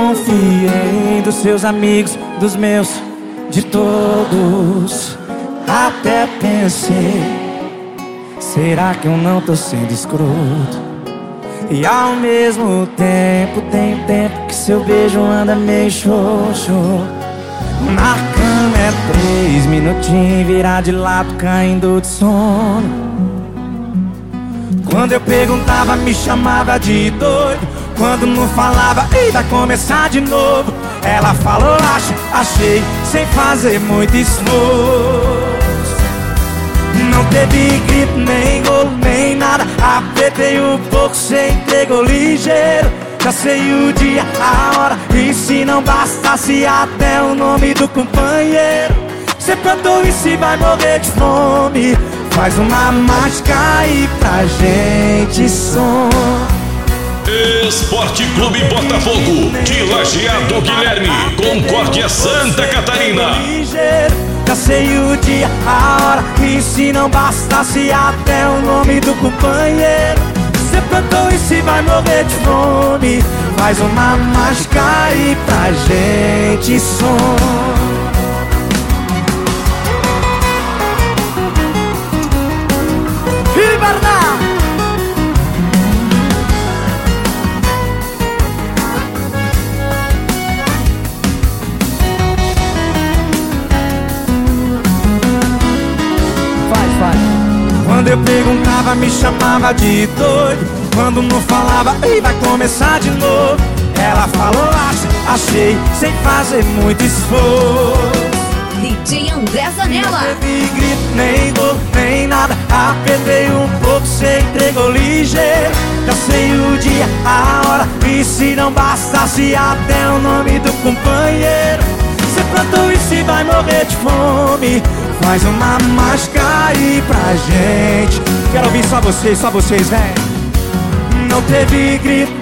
Desconfiei dos seus amigos, dos meus, de todos. Até pensei, será que eu não tô sendo escroto? E ao mesmo tempo, tem tempo que seu beijo anda meio xoxo. Na cama é 3 minutinhos, virar de lado, caindo de sono. Quando eu perguntava, me chamava de doido. Quando não falava, ei, vai começar de novo. Ela falou, achei, sem fazer muito esforço. Não teve grito, nem golo, nem nada. Apertei um pouco, cê entregou ligeiro. Já sei o dia, a hora, e se não bastasse até o nome do companheiro. Cê plantou e se vai morrer de fome. Faz uma mágica aí pra gente som. Esporte Clube Botafogo, de Lajeado Guilherme, Concórdia, Santa Catarina. Já sei o dia, a hora, e se não bastasse até o nome do companheiro. Cê plantou e se vai morrer de fome. Faz uma mágica aí pra gente som. Quando eu perguntava, me chamava de doido. Quando não falava, ei, vai começar de novo. Ela falou, achei, sem fazer muito esforço. DJ André Zanella. Não teve grito, nem dor, nem nada. Apertei um pouco, cê entregou ligeiro. Já sei o dia, a hora, e se não bastasse até o nome do companheiro. Cê plantou e se vai morrer de fome. Faz uma mágica aí pra gente. Quero ouvir só vocês, vem. Não teve grito,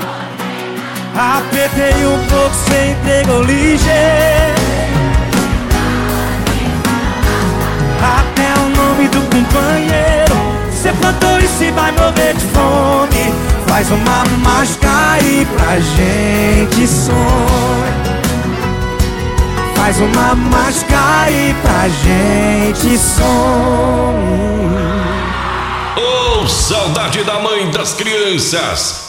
apertei um pouco, cê entregou ligeiro. Até o nome do companheiro. Cê plantou e se vai morrer de fome. Faz uma mágica aí pra gente sonhar. Faz uma mágica aí pra gente sonhar. Oh, saudade da mãe das crianças.